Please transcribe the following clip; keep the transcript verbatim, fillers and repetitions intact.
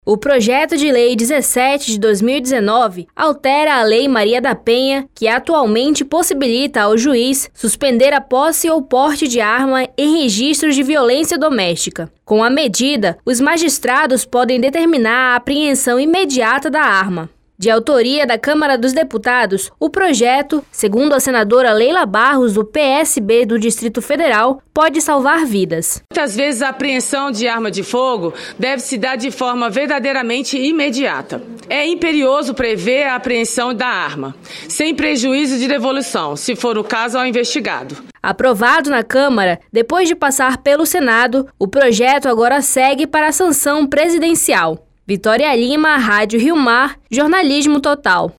O projeto de lei dezessete de dois mil e dezenove altera a Lei Maria da Penha, que atualmente possibilita ao juiz suspender a posse ou porte de arma em registros de violência doméstica. Com a medida, os magistrados podem determinar a apreensão imediata da arma. De autoria da Câmara dos Deputados, o projeto, segundo a senadora Leila Barros, do P S B do Distrito Federal, pode salvar vidas. Muitas vezes a apreensão de arma de fogo deve se dar de forma verdadeiramente imediata. É imperioso prever a apreensão da arma, sem prejuízo de devolução, se for o caso ao investigado. Aprovado na Câmara, depois de passar pelo Senado, o projeto agora segue para a sanção presidencial. Vitória Lima, Rádio Rio Mar, Jornalismo Total.